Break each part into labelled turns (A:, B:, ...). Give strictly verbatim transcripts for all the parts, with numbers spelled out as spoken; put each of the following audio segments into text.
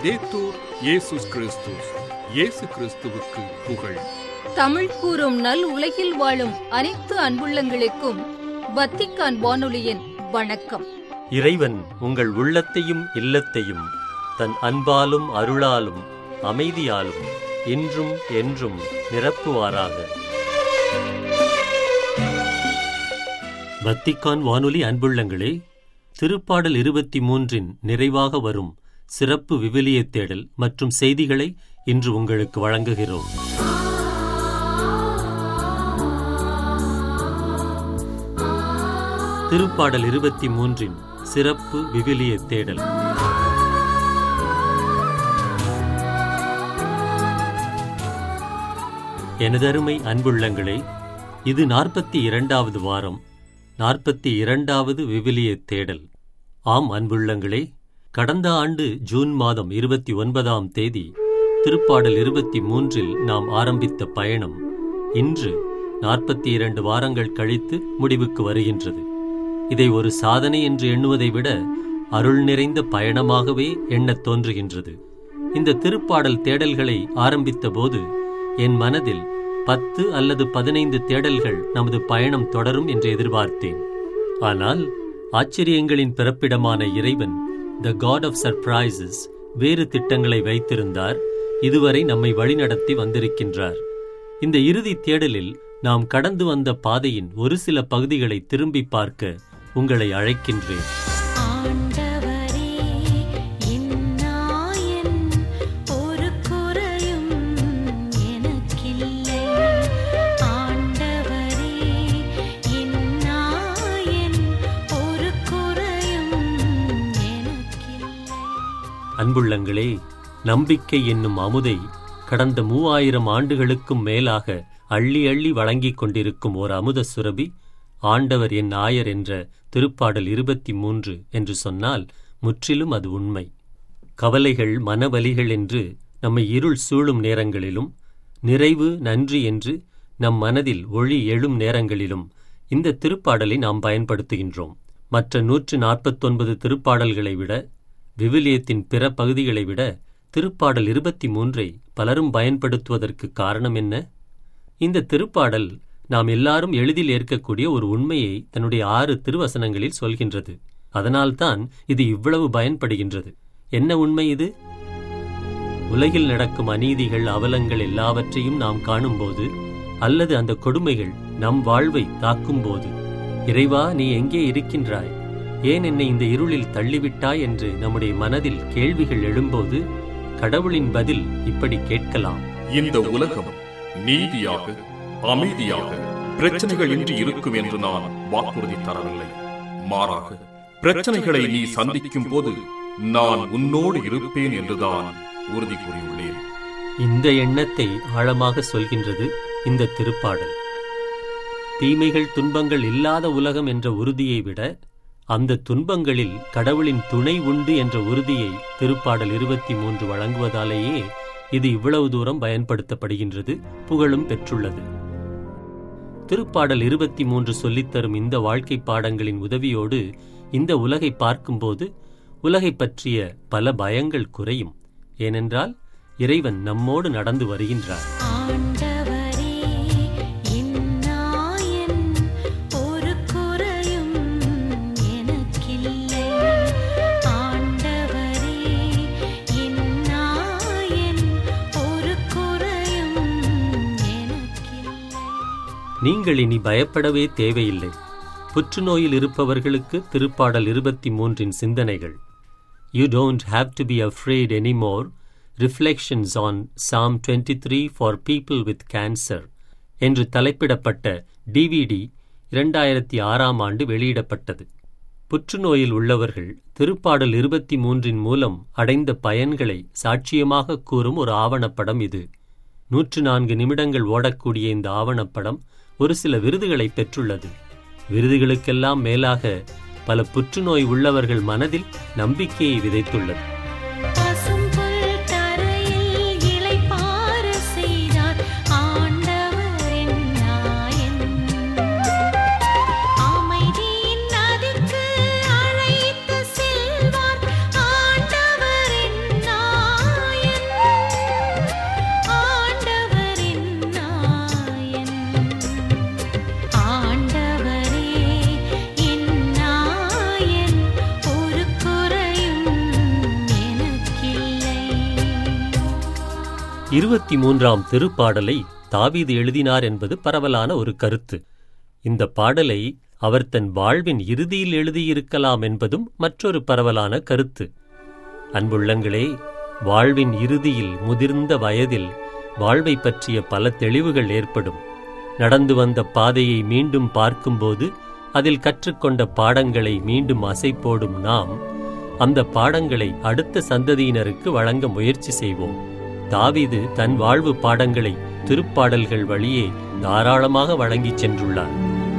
A: லௌதேத்தூர் இயேசுஸ் கிறிஸ்துஸ். இயேசு கிறிஸ்துவுக்கு புகழ்.
B: தமிழ் கூறும் நல் உலகில் வாழும் அனைத்து அன்புள்ளங்களுக்கும் வத்திக்கான் வானொலியின் வணக்கம்.
C: இறைவன் உங்கள் உள்ளத்தையும் இல்லத்தையும் தன் அன்பாலும் அருளாலும் அமைதியாலும் இன்றும் என்றும் நிரப்புவாராக. வத்திக்கான் வானொலி அன்புள்ளங்களே, திருப்பாடல் இருபத்தி மூன்றின் நிறைவாக வரும் சிறப்பு விவிலிய தேடல் மற்றும் செய்திகளை இன்று உங்களுக்கு வழங்குகிறோம். திருப்பாடல் இருபத்தி மூன்றின் சிறப்பு விவிலிய தேடல். எனதருமை அன்புள்ளங்களே, இது நாற்பத்தி இரண்டாவது வாரம், நாற்பத்தி இரண்டாவது விவிலிய தேடல். ஆம் அன்புள்ளங்களே, கடந்த ஆண்டு ஜூன் மாதம் இருபத்தி ஒன்பதாம் தேதி திருப்பாடல் இருபத்தி மூன்றில் நாம் ஆரம்பித்த பயணம் இன்று நாற்பத்தி இரண்டு வாரங்கள் கழித்து முடிவுக்கு வருகின்றது. இதை ஒரு சாதனை என்று எண்ணுவதை விட அருள் நிறைந்த பயணமாகவே எண்ணத் தோன்றுகின்றது. இந்த திருப்பாடல் தேடல்களை ஆரம்பித்த போது என் மனதில் பத்து அல்லது பதினைந்து தேடல்கள் நமது பயணம் தொடரும் என்று எதிர்பார்த்தேன். ஆனால் ஆச்சரியங்களின் பிறப்பிடமான இறைவன், த காட் ஆஃப் சர்ப்ரைசஸ், வேறு திட்டங்களை வைத்திருந்தார். இதுவரை நம்மை வழிநடத்தி வந்திருக்கின்றார். இந்த இறுதி தேடலில் நாம் கடந்து வந்த பாதையின் ஒரு சில பகுதிகளை திரும்பி பார்க்க உங்களை அழைக்கின்றேன். அன்புள்ளங்களே, நம்பிக்கை என்னும் அமுதை கடந்த மூவாயிரம் ஆண்டுகளுக்கும் மேலாக அள்ளி அள்ளி வழங்கிக் கொண்டிருக்கும் ஓர் அமுத சுரபி ஆண்டவர் என் ஆயர் என்ற திருப்பாடல் இருபத்தி மூன்று என்று சொன்னால் முற்றிலும் அது உண்மை. கவலைகள், மனவலிகள் என்று நம்மை இருள் சூழும் நேரங்களிலும், நிறைவு, நன்றி என்று நம் மனதில் ஒளி எழும் நேரங்களிலும் இந்த திருப்பாடலை நாம் பயன்படுத்துகின்றோம். மற்ற நூற்று நாற்பத்தொன்பது திருப்பாடல்களை விட, விவிலியத்தின் பிற பகுதிகளை விட திருப்பாடல் இருபத்தி மூன்றை பலரும் பயன்படுத்துவதற்கு காரணம் என்ன? இந்த திருப்பாடல் நாம் எல்லாரும் எளிதில் ஏற்கக்கூடிய ஒரு உண்மையை தன்னுடைய ஆறு திருவசனங்களில் சொல்கின்றது. அதனால்தான் இது இவ்வளவு பயன்படுகின்றது. என்ன உண்மை இது? உலகில் நடக்கும் அநீதிகள், அவலங்கள் எல்லாவற்றையும் நாம் காணும்போது, அல்லது அந்த கொடுமைகள் நம் வாழ்வை தாக்கும்போது, இறைவா நீ எங்கே இருக்கின்றாய், ஏன் என்னை இந்த இருளில் தள்ளிவிட்டாய் என்று நம்முடைய மனதில் கேள்விகள் எழும்போது கடவுளின் பதில் இப்படி கேட்கலாம்.
A: இந்த உலகம் நீதியாக, அமைதியாக, பிரச்சனைகள் இன்றி இருக்கும் என்று நான் வாக்குறுதி தரவில்லை. மாறாக, பிரச்சனைகளை நீ சந்திக்கும் போது நான் உன்னோடு இருப்பேன் என்றுதான் உறுதி கூறியுள்ளேன்.
C: இந்த எண்ணத்தை ஆழமாக சொல்கின்றது இந்த திருப்பாடல். தீமைகள், துன்பங்கள் இல்லாத உலகம் என்ற உறுதியை விட அந்த துன்பங்களில் கடவுளின் துணை உண்டு என்ற உறுதியை திருப்பாடல் இருபத்தி மூன்று வழங்குவதாலேயே இது இவ்வளவு தூரம் பயன்படுத்தப்படுகின்றது, புகழும் பெற்றுள்ளது. திருப்பாடல் இருபத்தி மூன்று சொல்லித்தரும் இந்த வாழ்க்கை பாடங்களின் உதவியோடு இந்த உலகை பார்க்கும்போது உலகை பற்றிய பல பயங்கள் குறையும். ஏனென்றால் இறைவன் நம்மோடு நடந்து வருகின்றார். நீங்கள் இனி பயப்படவே தேவையில்லை. புற்றுநோயில் இருப்பவர்களுக்கு திருப்பாடல் இருபத்தி மூன்றின் சிந்தனைகள். You don't have to be afraid anymore. Reflections on Psalm twenty-three for people with cancer என்று தலைப்பிடப்பட்ட டிவிடி இரண்டாயிரத்தி ஆறாம் ஆண்டு வெளியிடப்பட்டது. புற்றுநோயில் உள்ளவர்கள் திருப்பாடல் இருபத்தி மூன்றின் மூலம் அடைந்த பயன்களை சாட்சியமாக கூறும் ஒரு ஆவணப்படம் இது. நூற்று நான்கு நிமிடங்கள் ஓடக்கூடிய இந்த ஆவணப்படம் ஒரு சில விருதுகளை பெற்றுள்ளது. விருதுகளுக்கெல்லாம் மேலாக பல புற்றுநோய் உள்ளவர்கள் மனதில் நம்பிக்கையை விதைத்துள்ளது.
D: அமைதியின் நதிக்கு அழைத்து செல்வார் ஆண்டவர் என்னாய்.
C: இருபத்தி மூன்றாம் திருப்பாடலை தாவீது எழுதினார் என்பது பரவலான ஒரு கருத்து. இந்த பாடலை அவர் தன் வாழ்வின் இறுதியில் எழுதியிருக்கலாம் என்பதும் மற்றொரு பரவலான கருத்து. அன்புள்ளங்களே, வாழ்வின் இறுதியில் முதிர்ந்த வயதில் வாழ்வை பற்றிய பல தெளிவுகள் ஏற்படும். நடந்து வந்த பாதையை மீண்டும் பார்க்கும்போது அதில் கற்றுக்கொண்ட பாடங்களை மீண்டும் அசைப்போடும் நாம் அந்த பாடங்களை அடுத்த சந்ததியினருக்கு வழங்க முயற்சி செய்வோம். தாவீது தன் வாழ்வு பாடங்களை திருப்பாடல்கள் வழியே தாராளமாக வழங்கிச் சென்றுள்ளார்.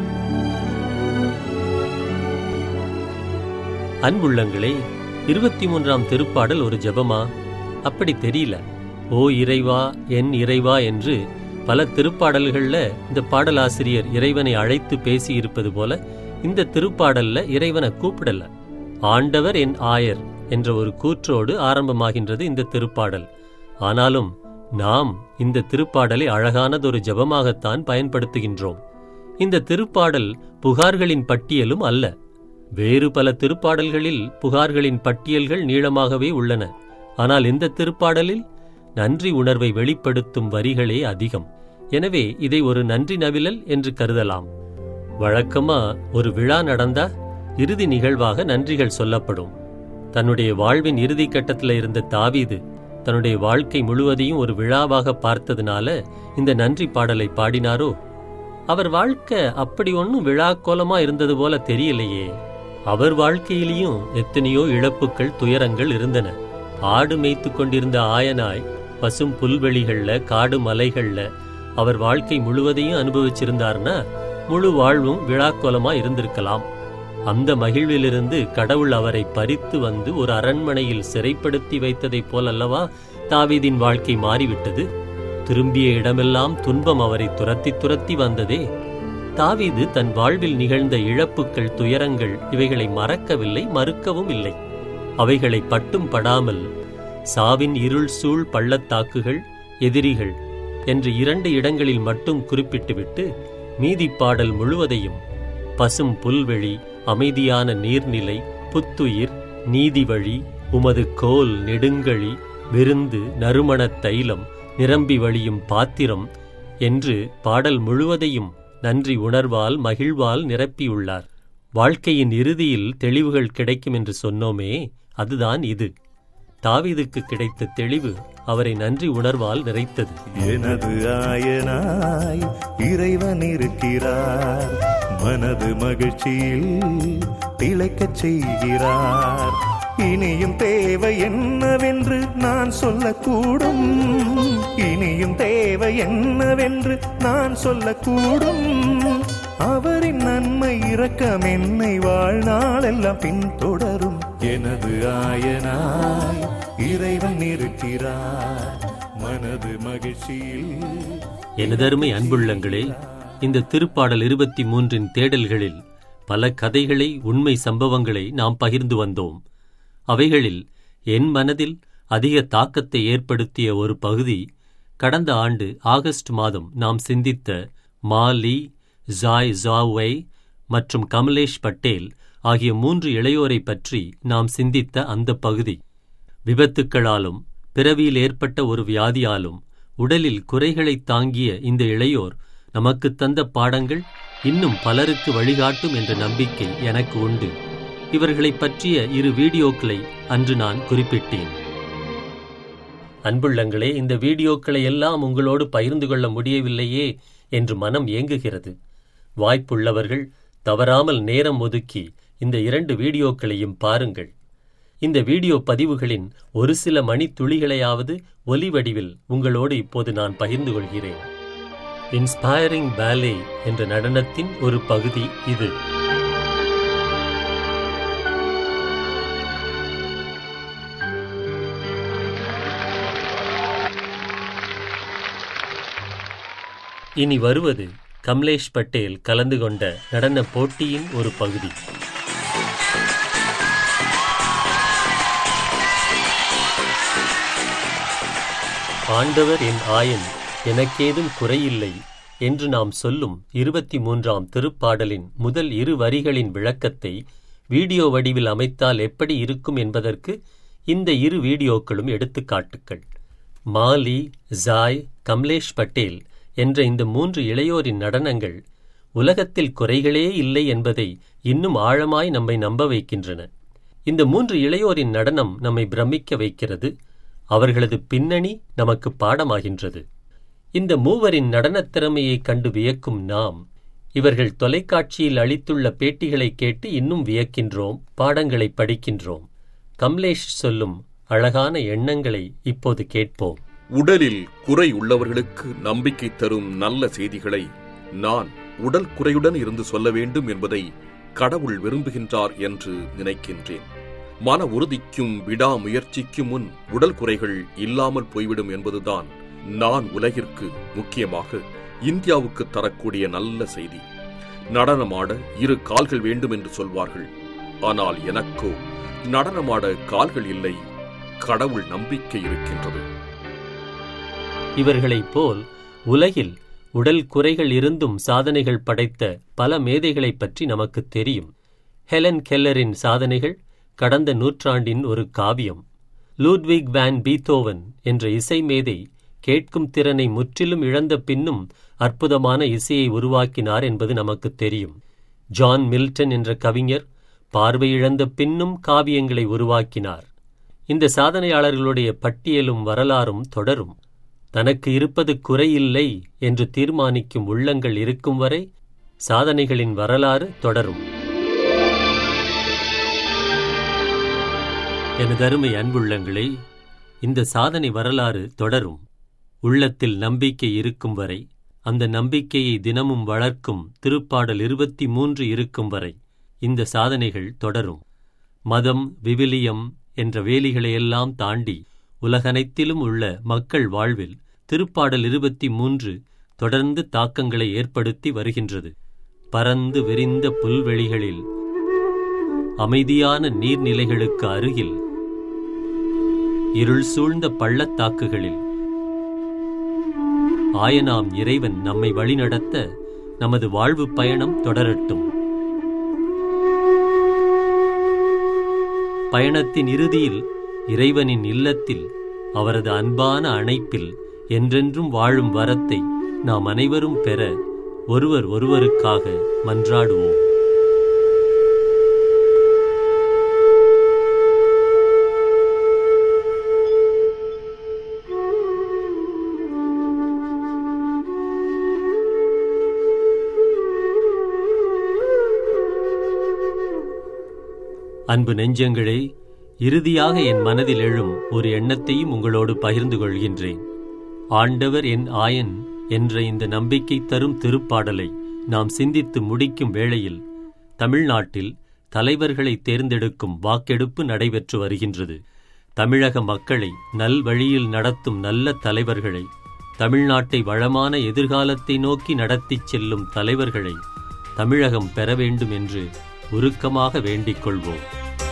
C: அன்புள்ளங்களே, இருபத்தி மூன்றாம் திருப்பாடல் ஒரு ஜெபமா? அப்படி தெரியல. ஓ இறைவா, என் இறைவா என்று பல திருப்பாடல்கள்ல இந்த பாடலாசிரியர் இறைவனை அழைத்து பேசியிருப்பது போல இந்த திருப்பாடல்ல இறைவனை கூப்பிடல. ஆண்டவர் என் ஆயர் என்ற ஒரு கூற்றோடு ஆரம்பமாகின்றது இந்த திருப்பாடல். ஆனாலும் நாம் இந்த திருப்பாடலை அழகானதொரு ஜெபமாகத்தான் பயன்படுத்துகின்றோம். இந்த திருப்பாடல் புகார்களின் பட்டியலும் அல்ல. வேறு பல திருப்பாடல்களில் புகார்களின் பட்டியல்கள் நீளமாகவே உள்ளன. ஆனால் இந்த திருப்பாடலில் நன்றி உணர்வை வெளிப்படுத்தும் வரிகளே அதிகம். எனவே இதை ஒரு நன்றி நவிழல் என்று கருதலாம். வழக்கமா ஒரு விழா நடந்தா இறுதி நிகழ்வாக நன்றிகள் சொல்லப்படும். தன்னுடைய வாழ்வின் இறுதி கட்டத்தில் இருந்த தாவீது தன்னுடைய வாழ்க்கை முழுவதையும் ஒரு விழாவாக பார்த்ததுனால இந்த நன்றி பாடலை பாடினாரோ? அவர் வாழ்க்கை அப்படி ஒன்னும் விழா கோலமா இருந்தது போல தெரியலையே. அவர் வாழ்க்கையிலையும் எத்தனையோ இழப்புகள், துயரங்கள் இருந்தன. ஆடு மேய்த்து கொண்டிருந்த ஆயனாய் பசும் புல்வெளிகள்ல, காடு மலைகள்ல அவர் வாழ்க்கை முழுவதையும் அனுபவிச்சிருந்தார்னா முழு வாழ்வும் விழாக்கோலமா இருந்திருக்கலாம். அந்த மகிழ்விலிருந்து கடவுள் அவரை பறித்து வந்து ஒரு அரண்மனையில் சிறைப்படுத்தி வைத்ததைப் போலல்லவா தாவீதின் வாழ்க்கை மாறிவிட்டது. திரும்பிய இடமெல்லாம் துன்பம் அவரை துரத்தி துரத்தி வந்ததே. தாவீது தன் வாழ்வில் நிகழ்ந்த இழப்புக்கள், துயரங்கள் இவைகளை மறக்கவில்லை, மறுக்கவும் இல்லை. அவைகளை பட்டும் படாமல் சாவின் இருள் சூழ் பள்ளத்தாக்குகள், எதிரிகள் என்று இரண்டு இடங்களில் மட்டும் குறிப்பிட்டுவிட்டு மீதி பாடல் முழுவதையும் பசும் புல்வெளி, அமைதியான நீர்நிலை, புத்துயிர், நீதி வழி, உமது கோல் நெடுங்கழி, விருந்து, நறுமணத் தைலம், நிரம்பி வழியும் பாத்திரம் என்று பாடல் முழுவதையும் நன்றி உணர்வால், மகிழ்வால் நிரப்பியுள்ளார். வாழ்க்கையின் இறுதியில் தெளிவுகள் கிடைக்கும் என்று சொன்னோமே, அதுதான் இது. தாவீதுக்கு கிடைத்த தெளிவு அவரை நன்றி உணர்வால் நிறைத்தது.
D: எனது ஆயனாய் இறைவன் இருக்கிறார், மனது மகிழ்ச்சியில் திளைக்கச் செய்கிறார். இனியும் தேவை என்னவென்று நான் சொல்லக்கூடும், இனியும் தேவை என்னவென்று நான் சொல்லக்கூடும். அவரின் நன்மை இரக்கம் என்னை வாழ்நாளெல்லாம் பின்தொடரும். எனது ஆயனாய் இறைவன் இருக்கிறார், மனது மகிழ்ச்சியில்.
C: எனதருமை அன்புள்ளங்களே, இந்த திருப்பாடல் இருபத்தி மூன்றின் தேடல்களில் பல கதைகளை, உண்மை சம்பவங்களை நாம் பகிர்ந்து வந்தோம். அவைகளில் என் மனதில் அதிக தாக்கத்தை ஏற்படுத்திய ஒரு பகுதி கடந்த ஆண்டு ஆகஸ்ட் மாதம் நாம் சிந்தித்த மா லீ, ஜாய் ஜாவை மற்றும் கமலேஷ் பட்டேல் ஆகிய மூன்று இளையோரை பற்றி நாம் சிந்தித்த அந்த பகுதி. விபத்துக்களாலும் பிறவியில் ஏற்பட்ட ஒரு வியாதியாலும் உடலில் குறைகளை தாங்கிய இந்த இளையோர் நமக்கு தந்த பாடங்கள் இன்னும் பலருக்கு வழிகாட்டும் என்ற நம்பிக்கை எனக்கு உண்டு. இவர்களை பற்றிய இரு வீடியோக்களை அன்று நான் குறிப்பிட்டேன். அன்புள்ளங்களே, இந்த வீடியோக்களை எல்லாம் உங்களோடு பகிர்ந்து கொள்ள முடியவில்லையே என்று மனம் ஏங்குகிறது. வாய்ப்புள்ளவர்கள் தவறாமல் நேரம் ஒதுக்கி இந்த இரண்டு வீடியோக்களையும் பாருங்கள். இந்த வீடியோ பதிவுகளின் ஒரு சில மணி துளிகளையாவது ஒலி வடிவில் உங்களோடு இப்போது நான் பகிர்ந்து கொள்கிறேன். இன்ஸ்பைரிங் பாலே என்ற நடனத்தின் ஒரு பகுதி இது. இனி வருவது கமலேஷ் பட்டேல் கலந்து கொண்ட நடன போட்டியின் ஒரு பகுதி. ஆண்டவர் என் ஆயன், எனக்கேதும் குறையில்லை என்று நாம் சொல்லும் இருபத்தி மூன்றாம் திருப்பாடலின் முதல் இரு வரிகளின் விளக்கத்தை வீடியோ வடிவில் அமைத்தால் எப்படி இருக்கும் என்பதற்கு இந்த இரு வீடியோக்களும் எடுத்துக்காட்டுக்கள். மாலி, ஜாய், கம்லேஷ் பட்டேல் என்ற இந்த மூன்று இளையோரின் நடனங்கள் உலகத்தில் குறைகளே இல்லை என்பதை இன்னும் ஆழமாய் நம்மை நம்ப வைக்கின்றன. இந்த மூன்று இளையோரின் நடனம் நம்மை பிரமிக்க வைக்கிறது. அவர்களது பின்னணி நமக்கு பாடமாகின்றது. இந்த மூவரின் நடனத் திறமையைக் கண்டு வியக்கும் நாம், இவர்கள் தொலைக்காட்சியில் அளித்துள்ள பேட்டிகளை கேட்டு இன்னும் வியக்கின்றோம், பாடங்களை படிக்கின்றோம். கம்லேஷ் சொல்லும் அழகான எண்ணங்களை இப்போது கேட்போம்.
A: உடலில் குறை உள்ளவர்களுக்கு நம்பிக்கை தரும் நல்ல செய்திகளை நான் உடல் குறையுடன் இருந்து சொல்ல வேண்டும் என்பதை கடவுள் விரும்புகின்றார் என்று நினைக்கின்றேன். மன உறுதிக்கும் விடாமுயற்சிக்கும் முன் உடல் குறைகள் இல்லாமல் போய்விடும் என்பதுதான் நான் உலகிற்கு, முக்கியமாக இந்தியாவுக்கு தரக்கூடிய நல்ல செய்தி. நடனமாட இரு கால்கள் வேண்டும் என்று சொல்வார்கள். ஆனால் எனக்கோ நடனமாட கால்கள் இல்லை, கடவுள் நம்பிக்கை இருக்கின்றது.
C: இவர்களைப் போல் உலகில் உடல் குறைகள் இருந்தும் சாதனைகள் படைத்த பல மேதைகளைப் பற்றி நமக்கு தெரியும். ஹெலன் கெல்லரின் சாதனைகள் கடந்த நூற்றாண்டின் ஒரு காவியம். லூட்விக் வான் பீத்தோவன் என்ற இசை மேதை கேட்கும் திறனை முற்றிலும் இழந்த பின்னும் அற்புதமான இசையை உருவாக்கினார் என்பது நமக்கு தெரியும். ஜான் மில்டன் என்ற கவிஞர் பார்வை இழந்த பின்னும் காவியங்களை உருவாக்கினார். இந்த சாதனையாளர்களுடைய பட்டியலும் வரலாறும் தொடரும். தனக்கு இருப்பது குறையில்லை என்று தீர்மானிக்கும் உள்ளங்கள் இருக்கும் வரை சாதனைகளின் வரலாறு தொடரும். எனது அருமை அன்புள்ளங்களே, இந்த சாதனை வரலாறு தொடரும். உள்ளத்தில் நம்பிக்கை இருக்கும் வரை, அந்த நம்பிக்கையை தினமும் வளர்க்கும் திருப்பாடல் இருபத்தி மூன்று இருக்கும் வரை இந்த சாதனைகள் தொடரும். மதம், விவிலியம் என்ற வேலிகளையெல்லாம் தாண்டி உலகனைத்திலும் உள்ள மக்கள் வாழ்வில் திருப்பாடல் இருபத்தி மூன்று தொடர்ந்து தாக்கங்களை ஏற்படுத்தி வருகின்றது. பரந்து விரிந்த புல்வெளிகளில், அமைதியான நீர்நிலைகளுக்கு அருகில், இருள் சூழ்ந்த பள்ளத்தாக்குகளில் ஆயனாம் இறைவன் நம்மை வழிநடத்த நமது வாழ்வு பயணம் தொடரட்டும். பயணத்தின் இறுதியில் இறைவனின் இல்லத்தில், அவரது அன்பான அணைப்பில் என்றென்றும் வாழும் வரத்தை நாம் அனைவரும் பெற ஒருவர் ஒருவருக்காக மன்றாடுவோம். அன்பு நெஞ்சங்களே, இறுதியாக என் மனதில் எழும் ஒரு எண்ணத்தையும் உங்களோடு பகிர்ந்து கொள்கின்றேன். ஆண்டவர் என் ஆயன் என்ற இந்த நம்பிக்கை தரும் திருப்பாடலை நாம் சிந்தித்து முடிக்கும் வேளையில் தமிழ்நாட்டில் தலைவர்களை தேர்ந்தெடுக்கும் வாக்கெடுப்பு நடைபெற்று வருகின்றது. தமிழக மக்களை நல் வழியில் நடத்தும் நல்ல தலைவர்களை, தமிழ்நாட்டை வளமான எதிர்காலத்தை நோக்கி நடத்திச் செல்லும் தலைவர்களை தமிழகம் பெற வேண்டும் என்று உருக்கமாக வேண்டிக் கொள்வோம்.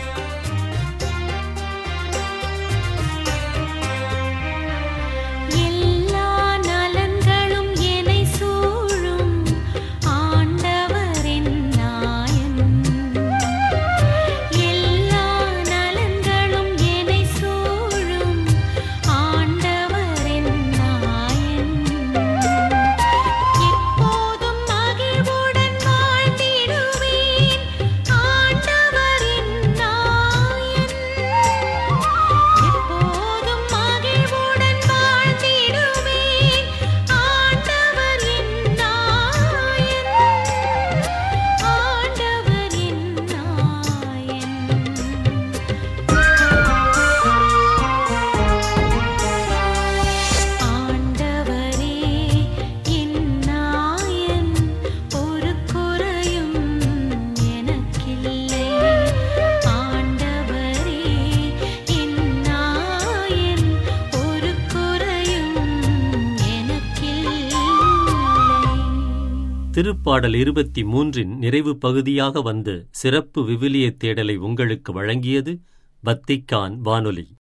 C: திருப்பாடல் இருபத்தி மூன்றின் நிறைவு பகுதியாக வந்து சிறப்பு விவிலிய தேடலை உங்களுக்கு வழங்கியது வத்திக்கான் வானொலி.